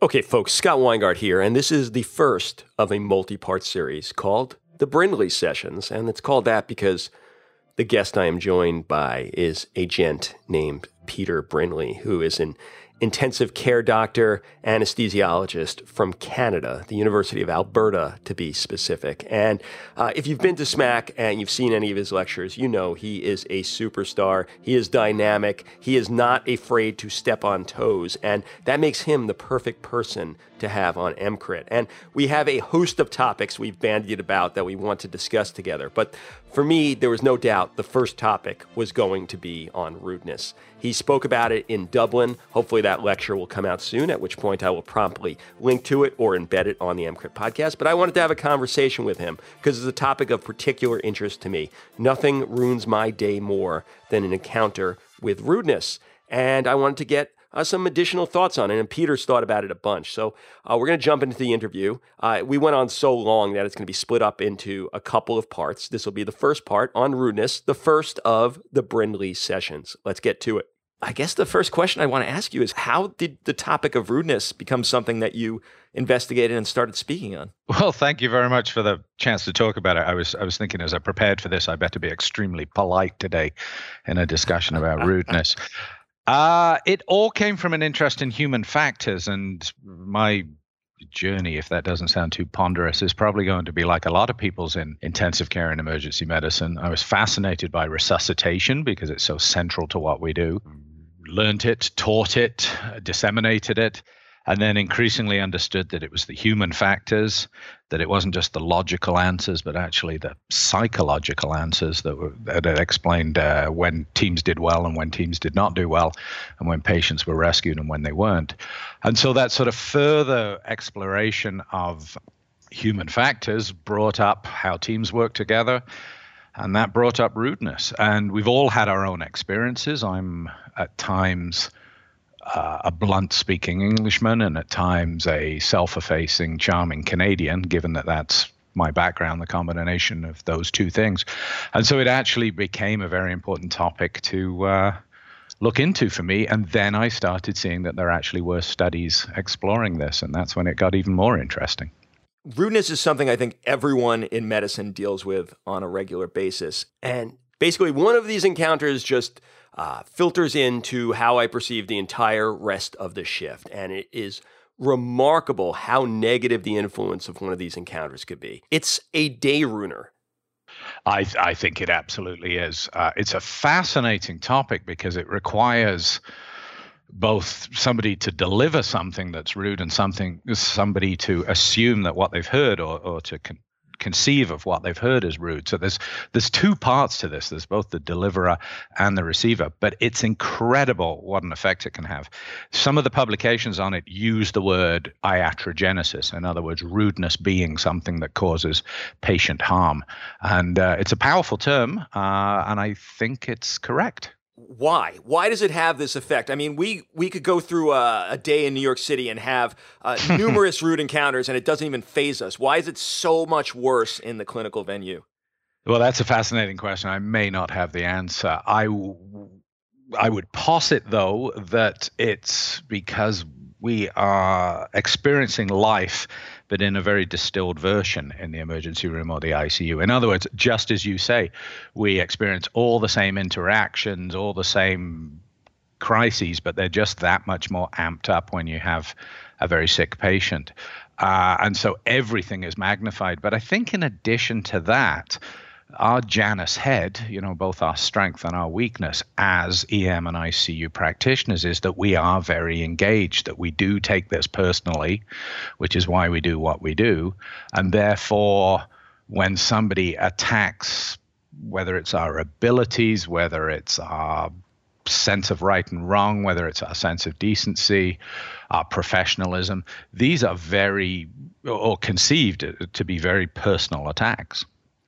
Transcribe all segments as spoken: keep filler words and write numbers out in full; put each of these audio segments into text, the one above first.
Okay, folks, Scott Weingart here, and this is the first of a multi-part series called The Brindley Sessions, and it's called that because the guest I am joined by is a gent named Peter Brindley, who is an intensive care doctor, anesthesiologist from Canada, the University of Alberta, to be specific. And uh, if you've been to SMAC and you've seen any of his lectures, you know he is a superstar. He is dynamic. He is not afraid to step on toes. And that makes him the perfect person to have on M C R I T. And we have a host of topics we've bandied about that we want to discuss together. But for me, there was no doubt the first topic was going to be on rudeness. He spoke about it in Dublin. Hopefully that lecture will come out soon, at which point I will promptly link to it or embed it on the M C R I T podcast. But I wanted to have a conversation with him because it's a topic of particular interest to me. Nothing ruins my day more than an encounter with rudeness. And I wanted to get Uh, some additional thoughts on it, and Peter's thought about it a bunch. So uh, we're going to jump into the interview. Uh, we went on so long that it's going to be split up into a couple of parts. This will be the first part on rudeness, the first of the Brindley Sessions. Let's get to it. I guess the first question I want to ask you is, how did the topic of rudeness become something that you investigated and started speaking on? Well, thank you very much for the chance to talk about it. I was I was thinking as I prepared for this, I better be extremely polite today in a discussion about rudeness. Uh, it all came from an interest in human factors, and my journey, if that doesn't sound too ponderous, is probably going to be like a lot of people's in intensive care and emergency medicine. I was fascinated by resuscitation because it's so central to what we do. Learned it, taught it, disseminated it, and then increasingly understood that it was the human factors, that it wasn't just the logical answers, but actually the psychological answers that were that explained uh, when teams did well and when teams did not do well, and when patients were rescued and when they weren't. And so that sort of further exploration of human factors brought up how teams work together, and that brought up rudeness. And we've all had our own experiences. I'm at times Uh, a blunt-speaking Englishman, and at times a self-effacing, charming Canadian, given that that's my background, the combination of those two things. And so it actually became a very important topic to uh, look into for me. And then I started seeing that there actually were studies exploring this, and that's when it got even more interesting. Rudeness is something I think everyone in medicine deals with on a regular basis. And basically, one of these encounters just Uh, filters into how I perceive the entire rest of the shift. And it is remarkable how negative the influence of one of these encounters could be. It's a day ruiner. I, I think it absolutely is. Uh, it's a fascinating topic because it requires both somebody to deliver something that's rude and something somebody to assume that what they've heard or, or to con- conceive of what they've heard as rude. So there's there's two parts to this. There's both the deliverer and the receiver, but it's incredible what an effect it can have. Some of the publications on it use the word iatrogenesis, in other words, rudeness being something that causes patient harm. And uh, it's a powerful term, uh, and I think it's correct. Why? Why does it have this effect? I mean, we we could go through a, a day in New York City and have uh, numerous rude encounters, and it doesn't even faze us. Why is it so much worse in the clinical venue? Well, that's a fascinating question. I may not have the answer. I, w- I would posit, though, that it's because we are experiencing life, but in a very distilled version in the emergency room or the I C U. In other words, just as you say, we experience all the same interactions, all the same crises, but they're just that much more amped up when you have a very sick patient. Uh, and so everything is magnified. But I think in addition to that, our Janus head, you know, both our strength and our weakness as E M and I C U practitioners is that we are very engaged, that we do take this personally, which is why we do what we do. And therefore, when somebody attacks, whether it's our abilities, whether it's our sense of right and wrong, whether it's our sense of decency, our professionalism, these are very, or conceived to be very personal attacks.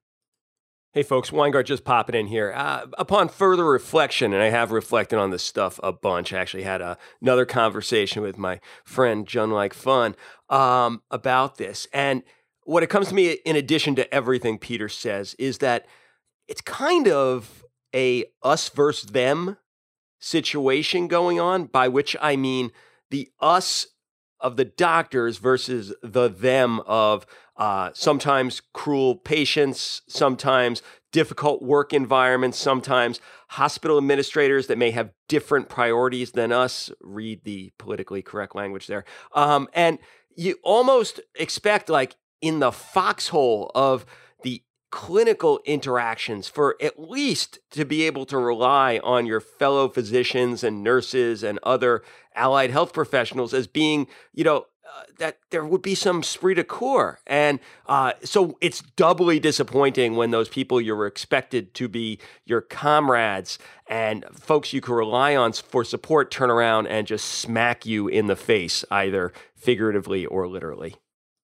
Hey folks, Weingart just popping in here. Uh, upon further reflection, and I have reflected on this stuff a bunch, I actually had a, another conversation with my friend John Like Fun um, about this. And what it comes to me, in addition to everything Peter says, is that it's kind of a us versus them situation going on, by which I mean the us of the doctors versus the them of uh, sometimes cruel patients, sometimes difficult work environments, sometimes hospital administrators that may have different priorities than us. Read the politically correct language there. Um, and you almost expect, like, in the foxhole of the clinical interactions, for at least to be able to rely on your fellow physicians and nurses and other allied health professionals as being, you know, uh, that there would be some esprit de corps. And uh, so it's doubly disappointing when those people you were expected to be your comrades and folks you could rely on for support turn around and just smack you in the face, either figuratively or literally.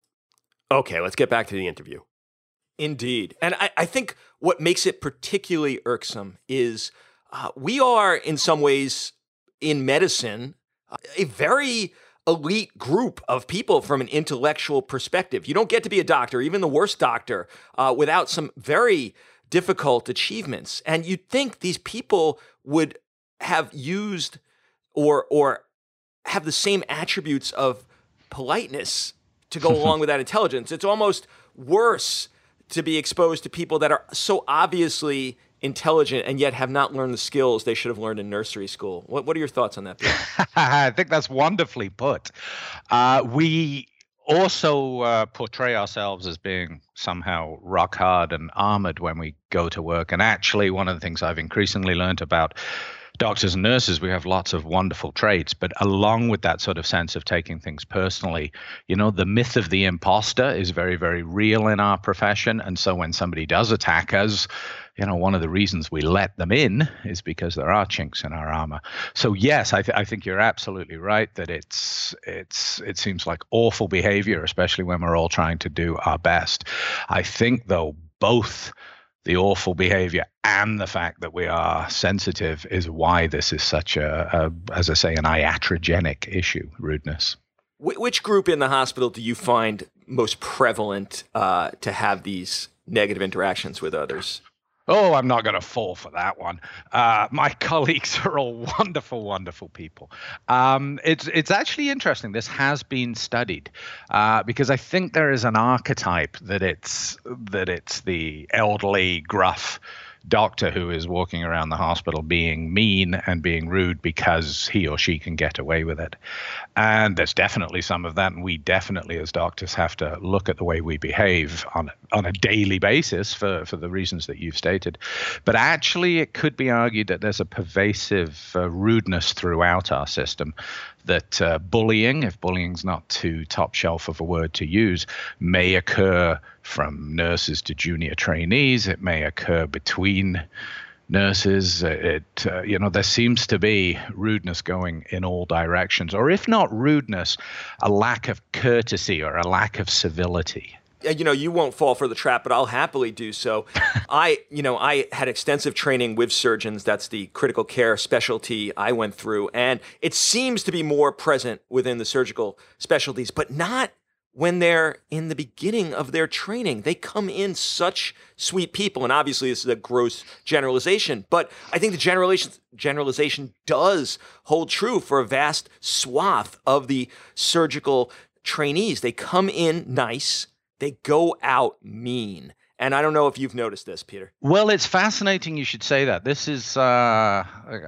Okay, let's get back to the interview. Indeed. And I, I think what makes it particularly irksome is uh, we are, in some ways, in medicine, uh, a very elite group of people from an intellectual perspective. You don't get to be a doctor, even the worst doctor, uh, without some very difficult achievements. And you'd think these people would have used or or have the same attributes of politeness to go along with that intelligence. It's almost worse to be exposed to people that are so obviously intelligent and yet have not learned the skills they should have learned in nursery school. What What are your thoughts on that, Peter? I think that's wonderfully put. Uh, we also uh, portray ourselves as being somehow rock hard and armored when we go to work. And actually, one of the things I've increasingly learned about doctors and nurses, we have lots of wonderful traits, but along with that sort of sense of taking things personally, you know, the myth of the imposter is very, very real in our profession. And so when somebody does attack us, you know, one of the reasons we let them in is because there are chinks in our armor. So yes, I, th- I think you're absolutely right that it's it's it seems like awful behavior, especially when we're all trying to do our best. I think, though, both the awful behavior and the fact that we are sensitive is why this is such a, a as I say, an iatrogenic issue, rudeness. Wh- which group in the hospital do you find most prevalent uh, to have these negative interactions with others? Oh, I'm not going to fall for that one. Uh, my colleagues are all wonderful, wonderful people. Um, it's it's actually interesting. This has been studied uh, because I think there is an archetype that it's that it's the elderly, gruff doctor who is walking around the hospital being mean and being rude because he or she can get away with it. And there's definitely some of that. And we definitely, as doctors, have to look at the way we behave on, on a daily basis for, for the reasons that you've stated. But actually, it could be argued that there's a pervasive uh, rudeness throughout our system, that uh, bullying, if bullying's not too top shelf of a word to use, may occur from nurses to junior trainees. It may occur between nurses. It, uh, you know, there seems to be rudeness going in all directions, or if not rudeness, a lack of courtesy or a lack of civility. You know, you won't fall for the trap, but I'll happily do so. I, you know, I had extensive training with surgeons. That's the critical care specialty I went through. And it seems to be more present within the surgical specialties, but not when they're in the beginning of their training. They come in such sweet people. And obviously this is a gross generalization, but I think the generalization, generalization does hold true for a vast swath of the surgical trainees. They come in nice. They go out mean. And I don't know if you've noticed this, Peter. Well, it's fascinating you should say that. This is, uh,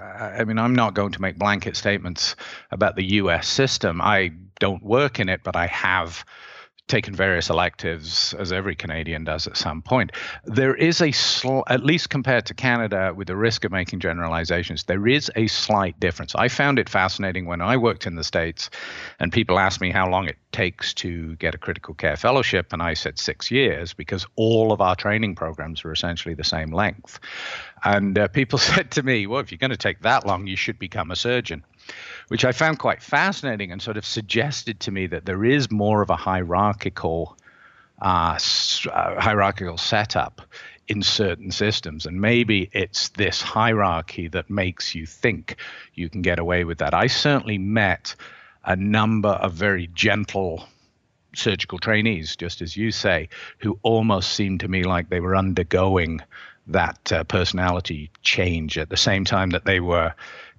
I mean, I'm not going to make blanket statements about the U S system. I don't work in it, but I have taken various electives, as every Canadian does at some point. There is a, sl- at least compared to Canada, with the risk of making generalizations, there is a slight difference. I found it fascinating when I worked in the States and people asked me how long it takes to get a critical care fellowship, and I said six years because all of our training programs were essentially the same length. And uh, people said to me, well, if you're going to take that long, you should become a surgeon, which I found quite fascinating and sort of suggested to me that there is more of a hierarchical uh, uh, hierarchical setup in certain systems. And maybe it's this hierarchy that makes you think you can get away with that. I certainly met a number of very gentle surgical trainees, just as you say, who almost seemed to me like they were undergoing that uh, personality change at the same time that they were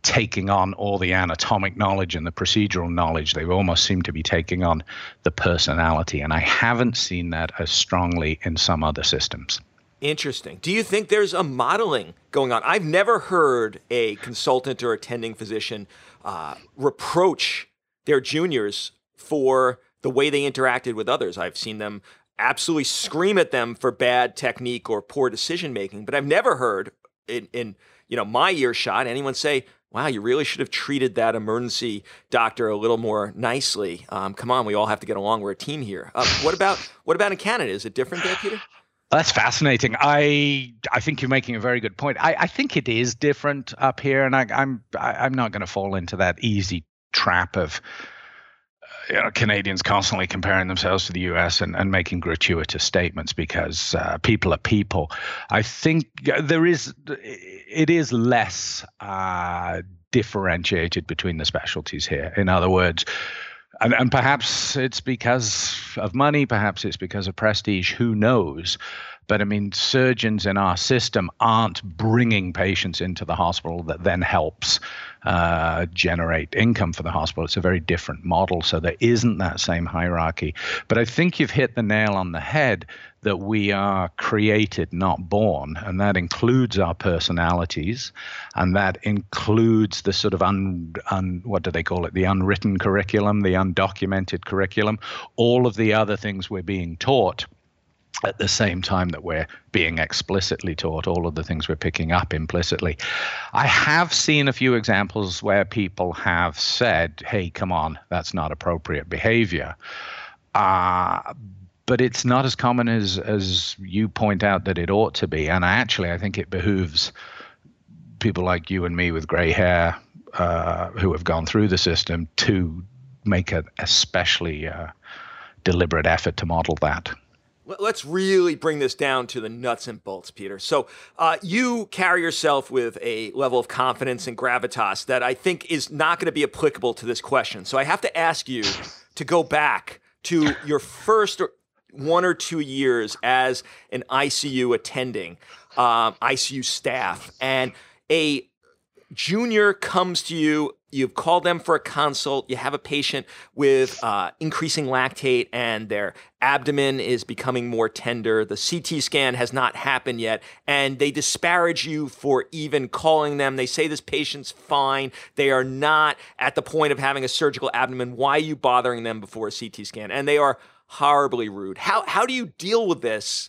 taking on all the anatomic knowledge and the procedural knowledge. They almost seem to be taking on the personality. And I haven't seen that as strongly in some other systems. Interesting. Do you think there's a modeling going on? I've never heard a consultant or attending physician uh, reproach their juniors for the way they interacted with others. I've seen them absolutely scream at them for bad technique or poor decision making, but I've never heard in, in you know my earshot anyone say, "Wow, you really should have treated that emergency doctor a little more nicely." Um, come on, we all have to get along. We're a team here. Uh, what about what about in Canada? Is it different there, Peter? That's fascinating. I I think you're making a very good point. I, I think it is different up here, and I, I'm I, I'm not going to fall into that easy trap of uh, you know Canadians constantly comparing themselves to the U S and, and making gratuitous statements because uh, people are people. I think there is it is less uh, differentiated between the specialties here. In other words. And, and perhaps it's because of money, perhaps it's because of prestige, who knows? But I mean, surgeons in our system aren't bringing patients into the hospital that then helps uh, generate income for the hospital. It's a very different model, so there isn't that same hierarchy. But I think you've hit the nail on the head that we are created, not born, and that includes our personalities, and that includes the sort of un, un what do they call it, the unwritten curriculum, the undocumented curriculum, all of the other things we're being taught at the same time that we're being explicitly taught, all of the things we're picking up implicitly. I have seen a few examples where people have said, hey, come on, that's not appropriate behavior. Uh, but it's not as common as, as you point out that it ought to be. And actually, I think it behooves people like you and me with gray hair uh, who have gone through the system to make an especially uh, deliberate effort to model that. Let's really bring this down to the nuts and bolts, Peter. So uh, you carry yourself with a level of confidence and gravitas that I think is not going to be applicable to this question. So I have to ask you to go back to your first one or two years as an I C U attending, um, I C U staff, and a junior comes to you. You've called them for a consult. You have a patient with uh, increasing lactate and their abdomen is becoming more tender. The C T scan has not happened yet. And they disparage you for even calling them. They say this patient's fine. They are not at the point of having a surgical abdomen. Why are you bothering them before a C T scan? And they are horribly rude. How, how do you deal with this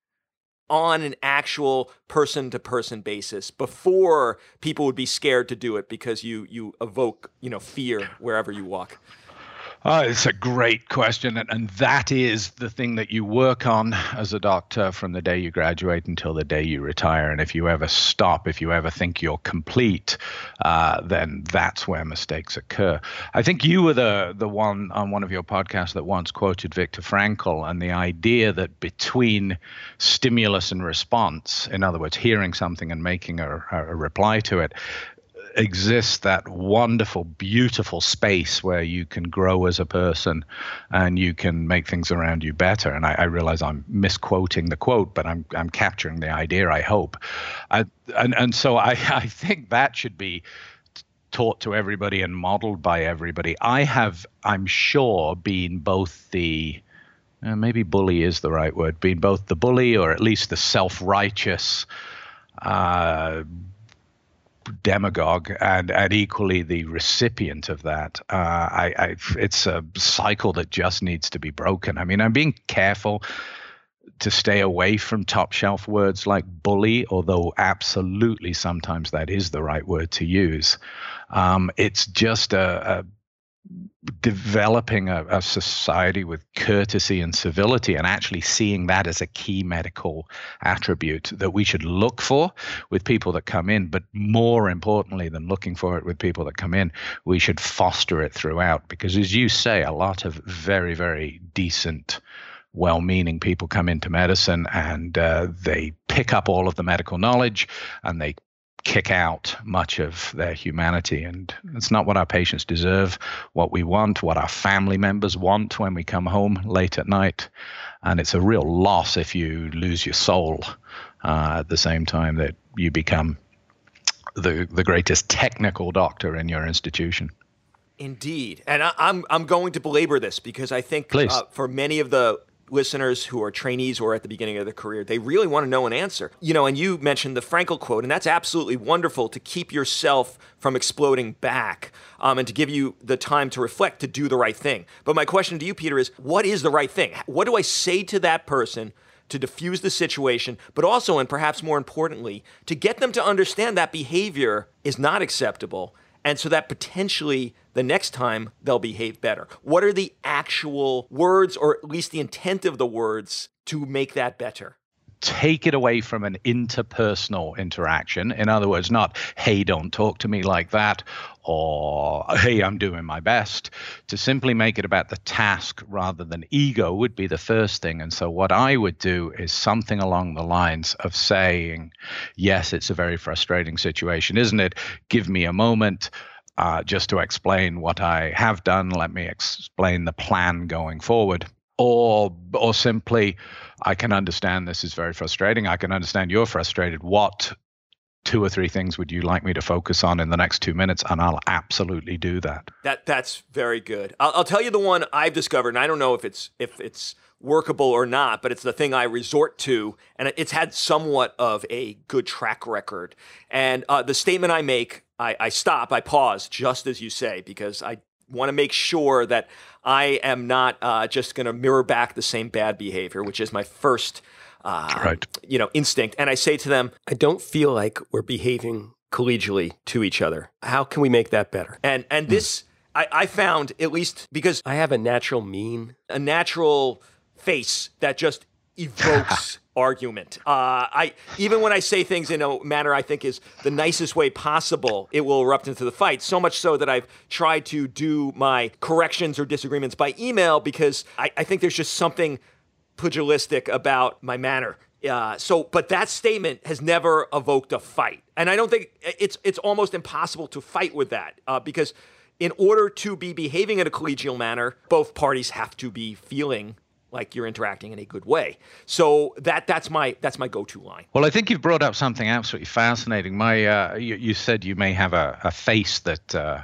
on an actual person-to-person basis before people would be scared to do it because you you evoke, you know, fear wherever you walk? Oh, it's a great question. And, and that is the thing that you work on as a doctor from the day you graduate until the day you retire. And if you ever stop, if you ever think you're complete, uh, then that's where mistakes occur. I think you were the, the one on one of your podcasts that once quoted Viktor Frankl and the idea that between stimulus and response, in other words, hearing something and making a, a reply to it, exists that wonderful, beautiful space where you can grow as a person and you can make things around you better. And I, I realize I'm misquoting the quote, but I'm I'm capturing the idea, I hope. I, and, and so I, I think that should be taught to everybody and modeled by everybody. I have, I'm sure, been both the, uh, maybe bully is the right word, been both the bully or at least the self-righteous uh demagogue and, and equally the recipient of that. Uh, I, I, it's a cycle that just needs to be broken. I mean, I'm being careful to stay away from top shelf words like bully, although absolutely sometimes that is the right word to use. Um, it's just a, a developing a, a society with courtesy and civility and actually seeing that as a key medical attribute that we should look for with people that come in. But more importantly than looking for it with people that come in, we should foster it throughout. Because as you say, a lot of very, very decent, well-meaning people come into medicine and uh, they pick up all of the medical knowledge and they kick out much of their humanity. And it's not what our patients deserve, what we want, what our family members want when we come home late at night. And it's a real loss if you lose your soul uh, at the same time that you become the, the greatest technical doctor in your institution. Indeed. And I, I'm I'm going to belabor this because I think uh, for many of the listeners who are trainees or at the beginning of their career, they really want to know an answer. You know, and you mentioned the Frankl quote, and that's absolutely wonderful to keep yourself from exploding back um, and to give you the time to reflect, to do the right thing. But my question to you, Peter, is what is the right thing? What do I say to that person to diffuse the situation, but also, and perhaps more importantly, to get them to understand that behavior is not acceptable, and so that potentially the next time they'll behave better? What are the actual words, or at least the intent of the words, to make that better? Take it away from an interpersonal interaction. In other words, not, hey, don't talk to me like that, or hey, I'm doing my best. To simply make it about the task rather than ego would be the first thing. And so what I would do is something along the lines of saying, yes, it's a very frustrating situation, isn't it? Give me a moment. Uh, just to explain what I have done, let me explain the plan going forward. Or or simply, I can understand this is very frustrating. I can understand you're frustrated. What two or three things would you like me to focus on in the next two minutes? And I'll absolutely do that. That that's very good. I'll, I'll tell you the one I've discovered, and I don't know if it's if it's workable or not, but it's the thing I resort to, and it's had somewhat of a good track record. And uh, the statement I make, I, I stop, I pause, just as you say, because I want to make sure that I am not uh, just going to mirror back the same bad behavior, which is my first uh, right. you know, instinct. And I say to them, I don't feel like we're behaving collegially to each other. How can we make that better? And and this, mm. I, I found, at least because I have a natural mean, a natural face that just evokes argument. Uh, I even when I say things in a manner I think is the nicest way possible, it will erupt into the fight. So much so that I've tried to do my corrections or disagreements by email because I, I think there's just something pugilistic about my manner. Uh, so, but that statement has never evoked a fight, and I don't think it's it's almost impossible to fight with that uh, because in order to be behaving in a collegial manner, both parties have to be feeling like you're interacting in a good way. So that that's my that's my go-to line. Well, I think you've brought up something absolutely fascinating. My, uh, you, you said you may have a, a face that, uh,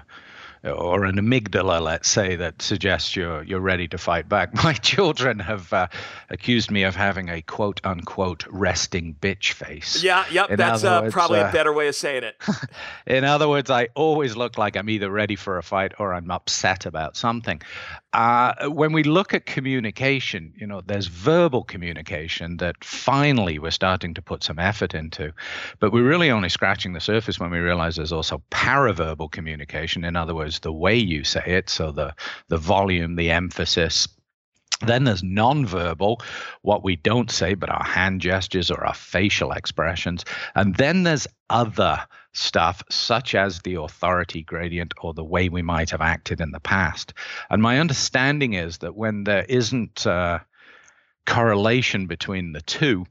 or an amygdala, let's say, that suggests you're you're ready to fight back. My children have uh, accused me of having a quote unquote resting bitch face. Yeah, yep, in that's uh, words, probably uh, a better way of saying it. In other words, I always look like I'm either ready for a fight or I'm upset about something. Uh, when we look at communication, you know, there's verbal communication that finally we're starting to put some effort into, but we're really only scratching the surface when we realize there's also paraverbal communication. In other words, the way you say it, so the the volume, the emphasis. Then there's nonverbal, what we don't say, but our hand gestures or our facial expressions. And then there's other stuff, such as the authority gradient or the way we might have acted in the past. And my understanding is that when there isn't uh, correlation between the two,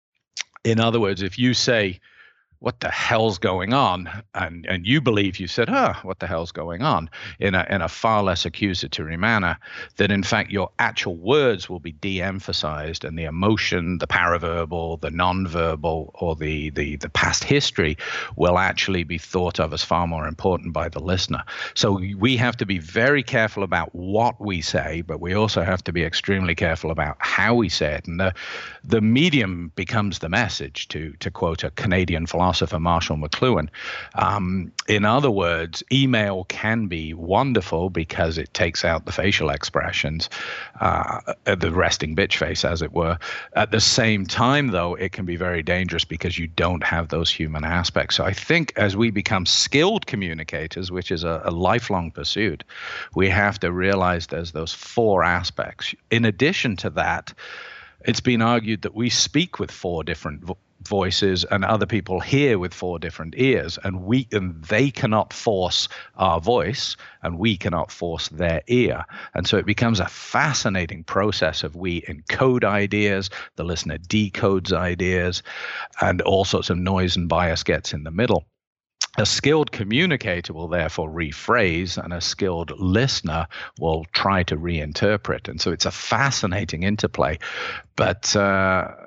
in other words, if you say, what the hell's going on? And and you believe you said, huh, what the hell's going on? In a in a far less accusatory manner, that in fact your actual words will be de-emphasized and the emotion, the paraverbal, the nonverbal, or the, the, the past history will actually be thought of as far more important by the listener. So we have to be very careful about what we say, but we also have to be extremely careful about how we say it. And the, the medium becomes the message, to, to quote a Canadian philosopher, philosopher Marshall McLuhan. Um, in other words, email can be wonderful because it takes out the facial expressions, uh, the resting bitch face, as it were. At the same time, though, it can be very dangerous because you don't have those human aspects. So I think as we become skilled communicators, which is a, a lifelong pursuit, we have to realize there's those four aspects. In addition to that, it's been argued that we speak with four different vo- voices and other people hear with four different ears, and we and they cannot force our voice and we cannot force their ear. And so it becomes a fascinating process of we encode ideas, the listener decodes ideas, and all sorts of noise and bias gets in the middle. A skilled communicator will therefore rephrase, and a skilled listener will try to reinterpret. And so it's a fascinating interplay. But uh,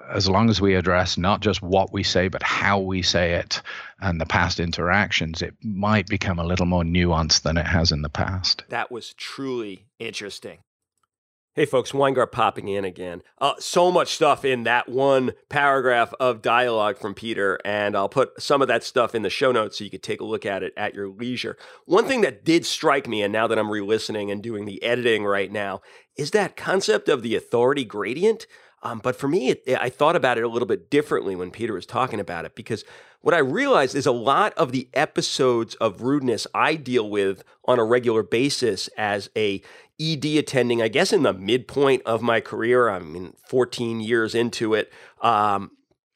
as long as we address not just what we say, but how we say it and the past interactions, it might become a little more nuanced than it has in the past. That was truly interesting. Hey, folks, Weingart popping in again. Uh, so much stuff in that one paragraph of dialogue from Peter, and I'll put some of that stuff in the show notes so you could take a look at it at your leisure. One thing that did strike me, and now that I'm re-listening and doing the editing right now, is that concept of the authority gradient. Um, but for me, it, I thought about it a little bit differently when Peter was talking about it, because what I realized is a lot of the episodes of rudeness I deal with on a regular basis as a E D attending, I guess in the midpoint of my career, I mean, fourteen years into it, um,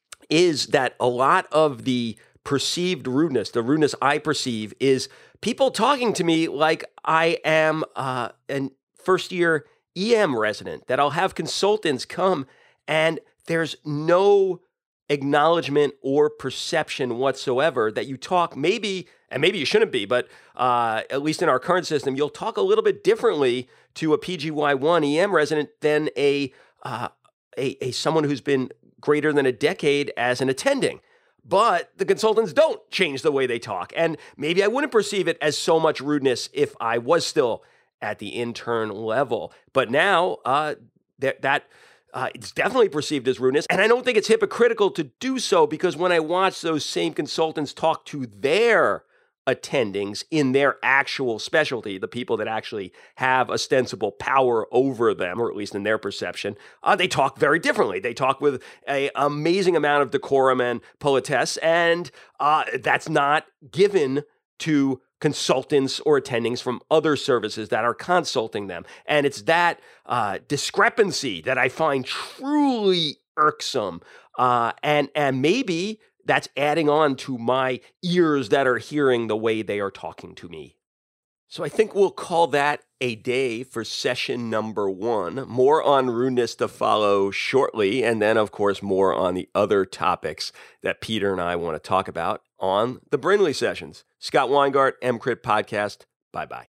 is that a lot of the perceived rudeness, the rudeness I perceive, is people talking to me like I am uh, a first year E M resident, that I'll have consultants come and there's no acknowledgement or perception whatsoever that you talk maybe, and maybe you shouldn't be, but uh, at least in our current system, you'll talk a little bit differently to a P G Y one E M resident than a, uh, a, a someone who's been greater than a decade as an attending. But the consultants don't change the way they talk. And maybe I wouldn't perceive it as so much rudeness if I was still at the intern level. But now uh, that, that uh, it's definitely perceived as rudeness. And I don't think it's hypocritical to do so, because when I watch those same consultants talk to their attendings in their actual specialty, the people that actually have ostensible power over them, or at least in their perception, uh, they talk very differently. They talk with an amazing amount of decorum and politesse, and uh, that's not given to consultants or attendings from other services that are consulting them. And it's that uh, discrepancy that I find truly irksome. Uh, and, and maybe that's adding on to my ears that are hearing the way they are talking to me. So I think we'll call that a day for session number one. More on rudeness to follow shortly. And then, of course, more on the other topics that Peter and I want to talk about on the Brindley Sessions. Scott Weingart, M Crit Podcast. Bye-bye.